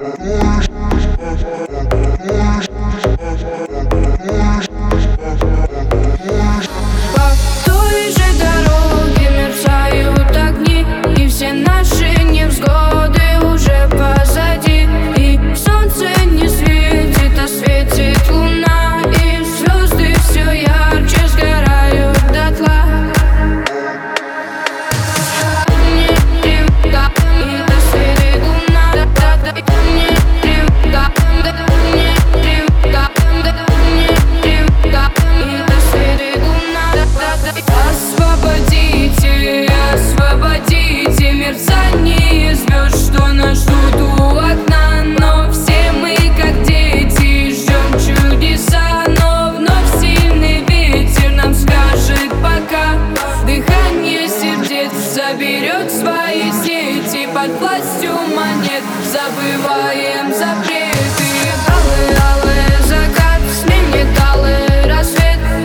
Освободите мерцание звезд, что нас ждут у окна. Но все мы, как дети, ждем чудеса. Но вновь сильный ветер нам скажет пока. Дыхание сердец заберет свои сети. Под властью монет забываем